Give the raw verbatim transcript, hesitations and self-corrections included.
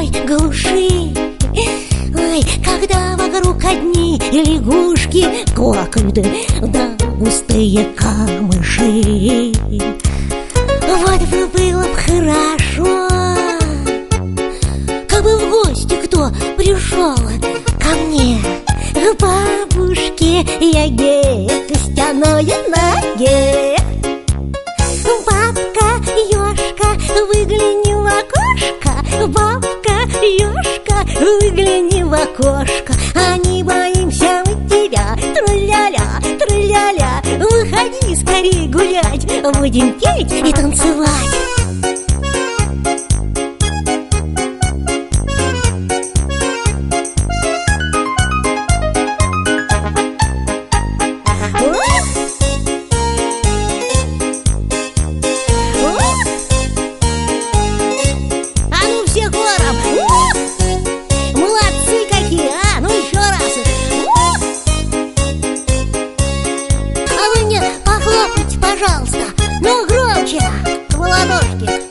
самой глуши. Ой, когда вокруг одни лягушки квакают, да густые камыши. Вот бы было б хорошо, как бы в гости кто пришел ко мне, к бабушке Яге, костяной ноге. Бабка Ёшка, выгляни в окошко, бабка Ёшка, выгляни в окошко. А не боимся мы тебя, тру-ля-ля, тру-ля-ля. Выходи скорей гулять, будем петь и танцевать. Пожалуйста, ну громче, в ладошки.